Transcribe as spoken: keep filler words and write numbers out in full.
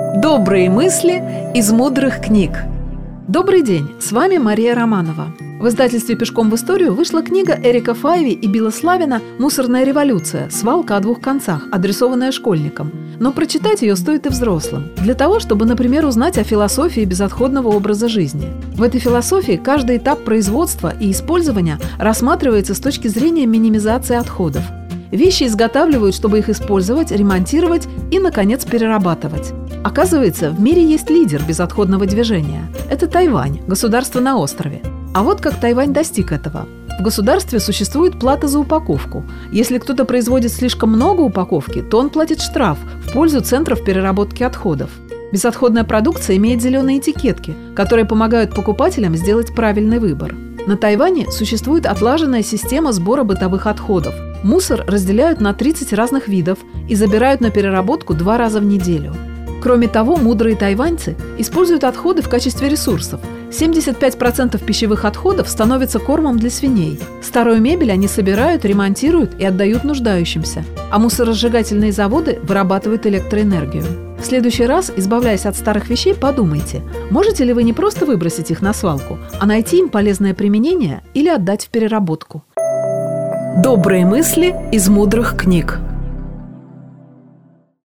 Добрые мысли из мудрых книг. Добрый день, с вами Мария Романова. В издательстве «Пешком в историю» вышла книга Эрика Файви и Билла Славина «Мусорная революция. Свалка о двух концах», адресованная школьникам. Но прочитать ее стоит и взрослым. Для того, чтобы, например, узнать о философии безотходного образа жизни. В этой философии каждый этап производства и использования рассматривается с точки зрения минимизации отходов. Вещи изготавливают, чтобы их использовать, ремонтировать и, наконец, перерабатывать. Оказывается, в мире есть лидер безотходного движения. Это Тайвань, государство на острове. А вот как Тайвань достиг этого. В государстве существует плата за упаковку. Если кто-то производит слишком много упаковки, то он платит штраф в пользу центров переработки отходов. Безотходная продукция имеет зеленые этикетки, которые помогают покупателям сделать правильный выбор. На Тайване существует отлаженная система сбора бытовых отходов. Мусор разделяют на тридцать разных видов и забирают на переработку два раза в неделю. Кроме того, мудрые тайваньцы используют отходы в качестве ресурсов. семьдесят пять процентов пищевых отходов становятся кормом для свиней. Старую мебель они собирают, ремонтируют и отдают нуждающимся. А мусоросжигательные заводы вырабатывают электроэнергию. В следующий раз, избавляясь от старых вещей, подумайте, можете ли вы не просто выбросить их на свалку, а найти им полезное применение или отдать в переработку. Добрые мысли из мудрых книг.